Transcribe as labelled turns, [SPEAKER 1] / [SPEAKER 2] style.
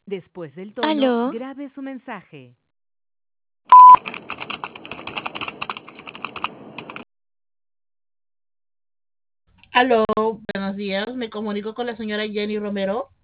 [SPEAKER 1] Después del tono,
[SPEAKER 2] Aló,
[SPEAKER 1] grabe su mensaje.
[SPEAKER 3] Aló, buenos días. Me comunico con la señora Jenny Romero.